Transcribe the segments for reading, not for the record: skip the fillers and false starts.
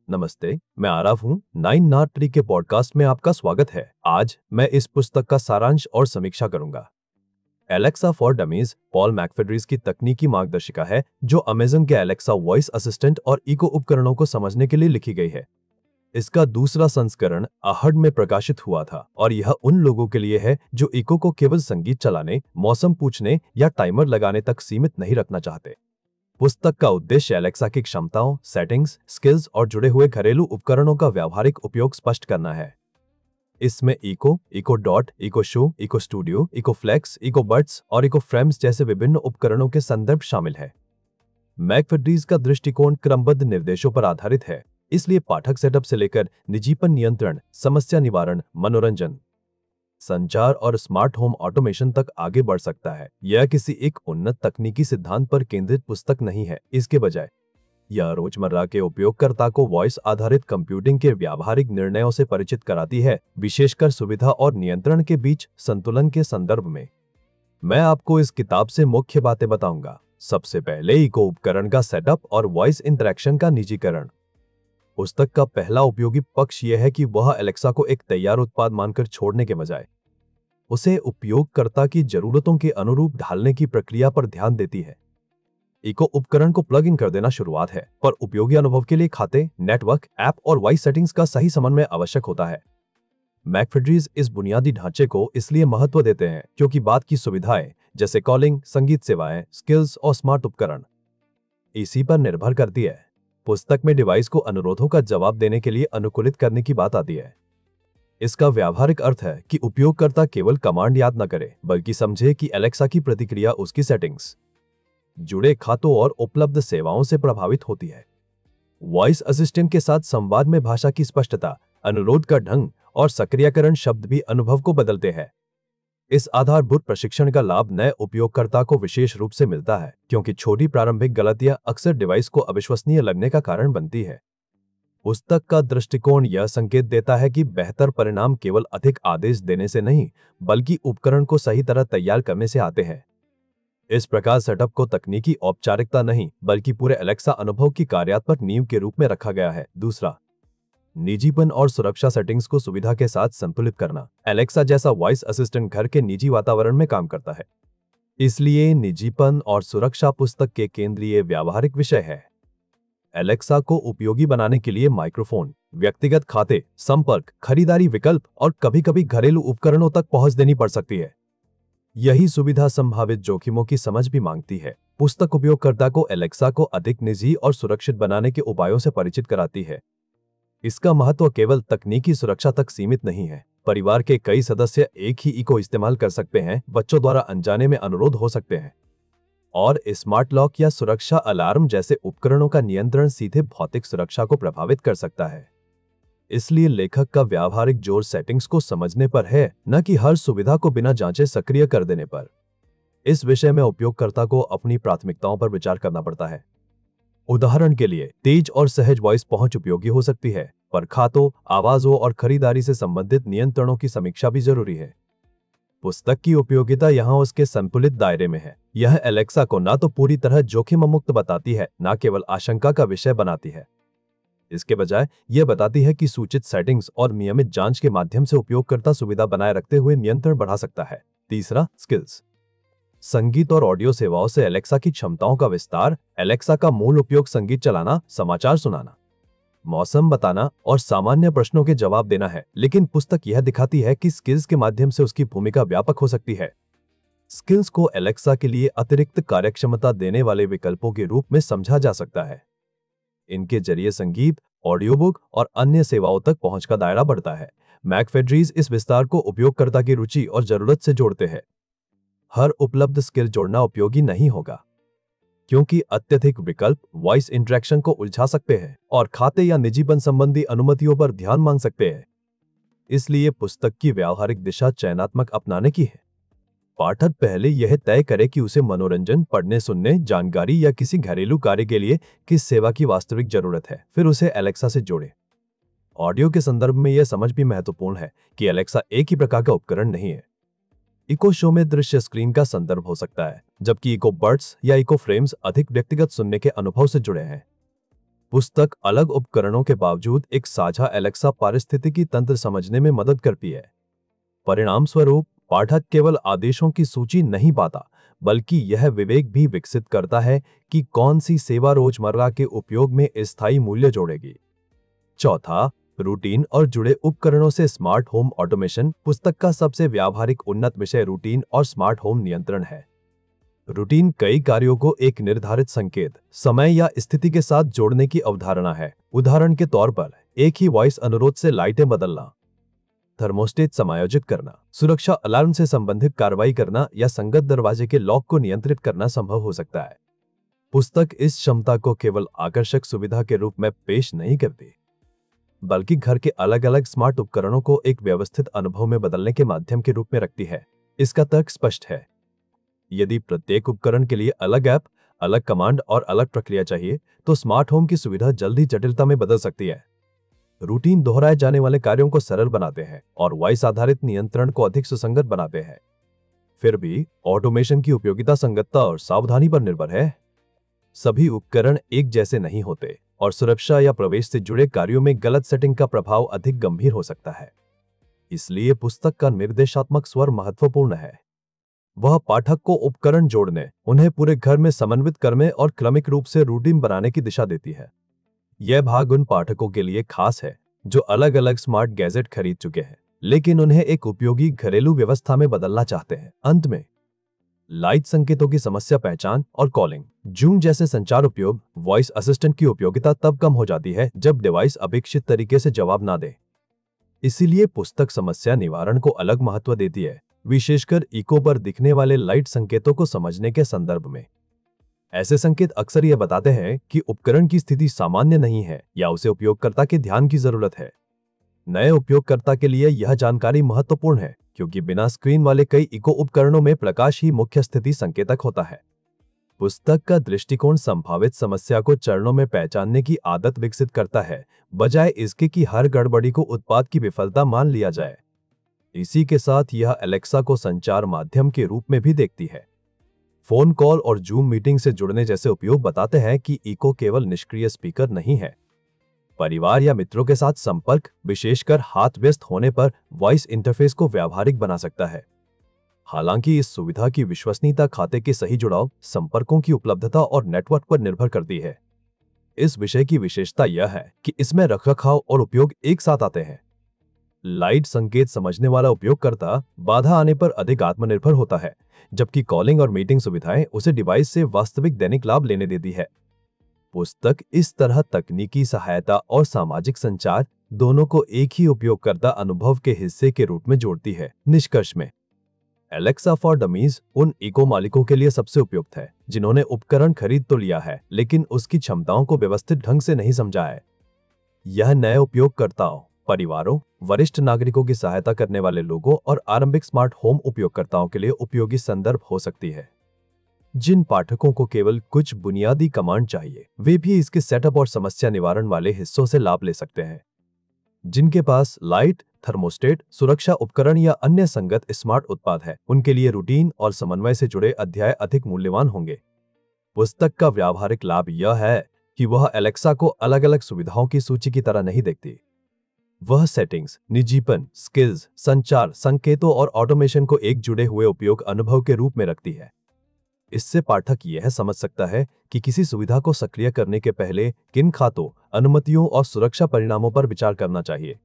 नमस्ते, मैं आरव हूँ। नाइन नॉट ट्री के पॉडकास्ट में आपका स्वागत है। आज मैं इस पुस्तक का सारांश और समीक्षा करूंगा। Alexa for Dummies Paul McFedries की तकनीकी मार्गदर्शिका है जो अमेज़न के एलेक्सा वॉइस असिस्टेंट और इको उपकरणों को समझने के लिए लिखी गई है। इसका दूसरा संस्करण आहड में प्रकाशित हुआ था और यह उन लोगों के लिए है जो इको को केवल संगीत चलाने, मौसम पूछने या टाइमर लगाने तक सीमित नहीं रखना चाहते। पुस्तक का उद्देश्य एलेक्सा की क्षमताओं, सेटिंग्स, स्किल्स और जुड़े हुए घरेलू उपकरणों का व्यावहारिक उपयोग स्पष्ट करना है। इसमें Echo, Echo Dot, Echo Show, Echo Studio, Echo Flex, Echo Buds और इको फ्रेम्स जैसे विभिन्न उपकरणों के संदर्भ शामिल है। मैकफेड्रीज का दृष्टिकोण क्रमबद्ध निर्देशों पर आधारित है, इसलिए पाठक सेटअप से लेकर निजीपन नियंत्रण, समस्या निवारण, मनोरंजन, संचार और स्मार्ट होम ऑटोमेशन तक आगे बढ़ सकता है। यह किसी एक उन्नत तकनीकी सिद्धांत पर केंद्रित पुस्तक नहीं है, इसके बजाय यह रोजमर्रा के उपयोगकर्ता को वॉइस आधारित कंप्यूटिंग के व्यावहारिक निर्णयों से परिचित कराती है, विशेषकर सुविधा और नियंत्रण के बीच संतुलन के संदर्भ में। मैं आपको इस किताब से मुख्य बातें बताऊंगा। सबसे पहले इको उपकरण का सेटअप और वॉइस इंटरेक्शन का निजीकरण। पुस्तक का पहला उपयोगी पक्ष यह है कि वह एलेक्सा को एक तैयार उत्पाद मानकर छोड़ने के बजाय उसे उपयोगकर्ता की जरूरतों के अनुरूप ढालने की प्रक्रिया पर ध्यान देती है। इको उपकरण को प्लग इन कर देना शुरुआत है, पर उपयोगी अनुभव के लिए खाते, नेटवर्क, ऐप और वॉइस सेटिंग्स का सही समन्वय आवश्यक होता है। मैकफेड्रीज इस बुनियादी ढांचे को इसलिए महत्व देते हैं क्योंकि बाद की सुविधाएं जैसे कॉलिंग, संगीत सेवाएं, स्किल्स और स्मार्ट उपकरण इसी पर निर्भर करती है। पुस्तक में डिवाइस को अनुरोधों का जवाब देने के लिए अनुकूलित करने की बात आती है। इसका व्यावहारिक अर्थ है कि उपयोगकर्ता केवल कमांड याद न करे, बल्कि समझे कि एलेक्सा की प्रतिक्रिया उसकी सेटिंग्स, जुड़े खातों और उपलब्ध सेवाओं से प्रभावित होती है। वॉइस असिस्टेंट के साथ संवाद में भाषा की स्पष्टता, अनुरोध का ढंग और सक्रियकरण शब्द भी अनुभव को बदलते हैं। इस आधारभूत प्रशिक्षण का लाभ नए उपयोगकर्ता को विशेष रूप से मिलता है, क्योंकि छोटी प्रारंभिक गलतियां अक्सर डिवाइस को अविश्वसनीय लगने का कारण बनती है। पुस्तक का दृष्टिकोण यह संकेत देता है कि बेहतर परिणाम केवल अधिक आदेश देने से नहीं, बल्कि उपकरण को सही तरह तैयार करने से आते हैं। इस प्रकार सेटअप को तकनीकी औपचारिकता नहीं, बल्कि पूरे एलेक्सा अनुभव की कार्यात्मक नींव के रूप में रखा गया है। दूसरा, निजीपन और सुरक्षा सेटिंग्स को सुविधा के साथ संतुलित करना। एलेक्सा जैसा वॉइस असिस्टेंट घर के निजी वातावरण में काम करता है, इसलिए निजीपन और सुरक्षा पुस्तक के केंद्रीय व्यावहारिक विषय है। एलेक्सा को उपयोगी बनाने के लिए माइक्रोफोन, व्यक्तिगत खाते, संपर्क, खरीदारी विकल्प और कभी-कभी घरेलू उपकरणों तक पहुंच देनी पड़ सकती है। यही सुविधा संभावित जोखिमों की समझ भी मांगती है। पुस्तक उपयोगकर्ता को एलेक्सा को अधिक निजी और सुरक्षित बनाने के उपायों से परिचित कराती है। इसका महत्व केवल तकनीकी सुरक्षा तक सीमित नहीं है। परिवार के कई सदस्य एक ही इको इस्तेमाल कर सकते हैं, बच्चों द्वारा अनजाने में अनुरोध हो सकते हैं, और स्मार्ट लॉक या सुरक्षा अलार्म जैसे उपकरणों का नियंत्रण सीधे भौतिक सुरक्षा को प्रभावित कर सकता है। इसलिए लेखक का व्यावहारिक जोर सेटिंग्स को समझने पर है, न कि हर सुविधा को बिना जांचे सक्रिय कर देने पर। इस विषय में उपयोगकर्ता को अपनी प्राथमिकताओं पर विचार करना पड़ता है। उदाहरण के लिए, तेज और सहज वॉइस पहुंच उपयोगी हो सकती है, पर खातों, आवाजों और खरीदारी से संबंधित नियंत्रणों की समीक्षा भी जरूरी है। पुस्तक की उपयोगिता यहाँ उसके संतुलित दायरे में है। यह एलेक्सा को न तो पूरी तरह जोखिम मुक्त बताती है, न केवल आशंका का विषय बनाती है। इसके बजाय यह बताती है कि सूचित सेटिंग्स और नियमित जांच के माध्यम से उपयोगकर्ता सुविधा बनाए रखते हुए नियंत्रण बढ़ा सकता है। तीसरा, स्किल्स। संगीत और ऑडियो सेवाओं से एलेक्सा की क्षमताओं का विस्तार। एलेक्सा का मूल उपयोग संगीत चलाना, समाचार सुनाना, मौसम बताना और सामान्य प्रश्नों के जवाब देना है, लेकिन पुस्तक यह दिखाती है कि स्किल्स के माध्यम से उसकी भूमिका व्यापक हो सकती है। स्किल्स को एलेक्सा के लिए अतिरिक्त कार्यक्षमता देने वाले विकल्पों के रूप में समझा जा सकता है। इनके जरिए संगीत, ऑडियो बुक और अन्य सेवाओं तक पहुंच का दायरा बढ़ता है। मैकफेड्रीज इस विस्तार को उपयोगकर्ता की रुचि और जरूरत से जोड़ते हैं। हर उपलब्ध स्किल जोड़ना उपयोगी नहीं होगा, क्योंकि अत्यधिक विकल्प वॉइस इंटरेक्शन को उलझा सकते हैं और खाते या निजीपन संबंधी अनुमतियों पर ध्यान मांग सकते हैं। इसलिए पुस्तक की व्यावहारिक दिशा चयनात्मक अपनाने की है। पाठक पहले यह तय करे कि उसे मनोरंजन, पढ़ने सुनने, जानकारी या किसी घरेलू कार्य के लिए किस सेवा की वास्तविक जरूरत है, फिर उसे एलेक्सा से जोड़े। ऑडियो के संदर्भ में यह समझ भी महत्वपूर्ण है कि एलेक्सा एक ही प्रकार का उपकरण नहीं है। इको शो में दृश्य स्क्रीन का संदर्भ हो सकता है, जबकि इको बड्स या इको फ्रेम्स अधिक व्यक्तिगत सुनने के अनुभव से जुड़े हैं। पुस्तक अलग उपकरणों के बावजूद एक साझा एलेक्सा पारिस्थितिकी तंत्र समझने में मदद करती है। परिणाम स्वरूप पाठक केवल आदेशों की सूची नहीं पाता, बल्कि यह विवेक भी विकसित करता है कि कौन सी सेवा रोजमर्रा के उपयोग में स्थायी मूल्य जोड़ेगी। चौथा, रूटीन और जुड़े उपकरणों से स्मार्ट होम ऑटोमेशन। पुस्तक का सबसे व्यावहारिक उन्नत विषय रूटीन और स्मार्ट होम नियंत्रण है। रूटीन कई कार्यों को एक निर्धारित संकेत, समय या स्थिति के साथ जोड़ने की अवधारणा है। उदाहरण के तौर पर एक ही वॉइस अनुरोध से लाइटें बदलना, थर्मोस्टेट समायोजित करना, सुरक्षा अलार्म से संबंधित कार्रवाई करना या संगत दरवाजे के लॉक को नियंत्रित करना संभव हो सकता है। पुस्तक इस क्षमता को केवल आकर्षक सुविधा के रूप में पेश नहीं करती, बल्कि घर के अलग अलग स्मार्ट उपकरणों को एक व्यवस्थित अनुभव में बदलने के माध्यम के रूप में रखती है। इसका तर्क स्पष्ट है। यदि प्रत्येक उपकरण के लिए अलग ऐप, अलग कमांड और अलग प्रक्रिया चाहिए, तो स्मार्ट होम की सुविधा जल्दी जटिलता में बदल सकती है। रूटीन दोहराए जाने वाले कार्यों को सरल बनाते हैं और वॉइस आधारित नियंत्रण को अधिक सुसंगत बनाते हैं। फिर भी ऑटोमेशन की उपयोगिता संगतता और सावधानी पर निर्भर है। सभी उपकरण एक जैसे नहीं होते और सुरक्षा या प्रवेश से जुड़े कार्यों में गलत सेटिंग का प्रभाव अधिक गंभीर हो सकता है। इसलिए पुस्तक का निर्देशात्मक स्वर महत्वपूर्ण है। वह पाठक को उपकरण जोड़ने, उन्हें पूरे घर में समन्वित करने और क्रमिक रूप से रूटीन बनाने की दिशा देती है। यह भाग उन पाठकों के लिए खास है जो अलग अलग स्मार्ट गैजेट खरीद चुके हैं, लेकिन उन्हें एक उपयोगी घरेलू व्यवस्था में बदलना चाहते हैं। अंत में, लाइट संकेतों की समस्या पहचान और कॉलिंग, जूम जैसे संचार उपयोग, वॉइस असिस्टेंट की उपयोगिता तब कम हो जाती है जब डिवाइस अपेक्षित तरीके से जवाब ना दे। इसीलिए पुस्तक समस्या निवारण को अलग महत्व देती है, विशेषकर इको पर दिखने वाले लाइट संकेतों को समझने के संदर्भ में। ऐसे संकेत अक्सर यह बताते हैं कि उपकरण की स्थिति सामान्य नहीं है या उसे उपयोगकर्ता के ध्यान की जरूरत है। नए उपयोगकर्ता के लिए यह जानकारी महत्वपूर्ण है, क्योंकि बिना स्क्रीन वाले कई इको उपकरणों में प्रकाश ही मुख्य स्थिति संकेतक होता है। पुस्तक का दृष्टिकोण संभावित समस्या को चरणों में पहचानने की आदत विकसित करता है, बजाय इसके कि हर गड़बड़ी को उत्पाद की विफलता मान लिया जाए। इसी के साथ यह एलेक्सा को संचार माध्यम के रूप में भी देखती है। फोन कॉल और जूम मीटिंग से जुड़ने जैसे उपयोग बताते हैं कि इको केवल निष्क्रिय स्पीकर नहीं है। परिवार या मित्रों के साथ संपर्क, विशेषकर हाथ व्यस्त होने पर, वॉइस इंटरफेस को व्यावहारिक बना सकता है। हालांकि इस सुविधा की विश्वसनीयता खाते के सही जुड़ाव, संपर्कों की उपलब्धता और नेटवर्क पर निर्भर करती है। इस विषय की विशेषता यह है कि इसमें रखरखाव और उपयोग एक साथ आते हैं। लाइट संकेत समझने वाला उपयोगकर्ता बाधा आने पर अधिक आत्मनिर्भर होता है, जबकि कॉलिंग और मीटिंग सुविधाएं उसे डिवाइस से वास्तविक दैनिक लाभ लेने देती है। पुस्तक इस तरह तकनीकी सहायता और सामाजिक संचार दोनों को एक ही उपयोगकर्ता अनुभव के हिस्से के रूप में जोड़ती है। निष्कर्ष में, एलेक्सा फॉर डमीज उन इको मालिकों के लिए सबसे उपयुक्त है जिन्होंने उपकरण खरीद तो लिया है, लेकिन उसकी क्षमताओं को व्यवस्थित ढंग से नहीं समझा है। यह नए उपयोगकर्ताओं, परिवारों, वरिष्ठ नागरिकों की सहायता करने वाले लोगों और आरंभिक स्मार्ट होम उपयोगकर्ताओं के लिए उपयोगी संदर्भ हो सकती है। जिन पाठकों को केवल कुछ बुनियादी कमांड चाहिए, वे भी इसके सेटअप और समस्या निवारण वाले हिस्सों से लाभ ले सकते हैं। जिनके पास लाइट, थर्मोस्टेट, सुरक्षा उपकरण या अन्य संगत स्मार्ट उत्पाद है, उनके लिए रूटीन और समन्वय से जुड़े अध्याय अधिक मूल्यवान होंगे। पुस्तक का व्यावहारिक लाभ यह है कि वह एलेक्सा को अलग अलग सुविधाओं की सूची की तरह नहीं देखती। वह सेटिंग्स, निजीपन, स्किल्स, संचार, संकेतों और ऑटोमेशन को एक जुड़े हुए उपयोग अनुभव के रूप में रखती है। इससे पाठक यह समझ सकता है कि किसी सुविधा को सक्रिय करने के पहले किन खातों, अनुमतियों और सुरक्षा परिणामों पर विचार करना चाहिए।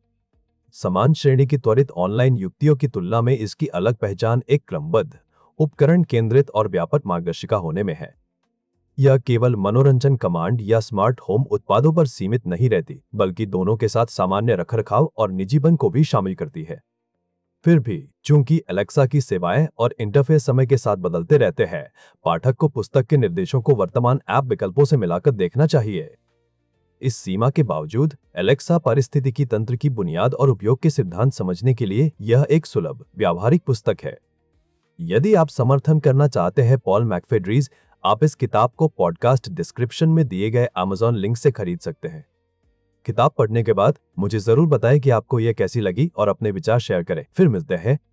समान श्रेणी की त्वरित ऑनलाइन युक्तियों की तुलना में इसकी अलग पहचान एक क्रमबद्ध, उपकरण केंद्रित और व्यापक मार्गदर्शिका होने में है। यह केवल मनोरंजन कमांड या स्मार्ट होम उत्पादों पर सीमित नहीं रहती, बल्कि दोनों के साथ सामान्य रखरखाव और निजीपन को भी शामिल करती है। फिर भी, चूंकि एलेक्सा की सेवाएं और इंटरफेस समय के साथ बदलते रहते हैं, पाठक को पुस्तक के निर्देशों को वर्तमान ऐप विकल्पों से मिलाकर देखना चाहिए। इस सीमा के बावजूद, एलेक्सा पारिस्थितिकी तंत्र की बुनियाद और उपयोग के सिद्धांत समझने के लिए यह एक सुलभ, व्यावहारिक पुस्तक है। यदि आप समर्थन करना चाहते हैं पॉल मैकफेड्रीज, आप इस किताब को पॉडकास्ट डिस्क्रिप्शन में दिए गए अमेज़न लिंक से खरीद सकते हैं। किताब पढ़ने के बाद मुझे जरूर बताएं कि आपको यह कैसी लगी और अपने विचार शेयर करें। फिर मिलते हैं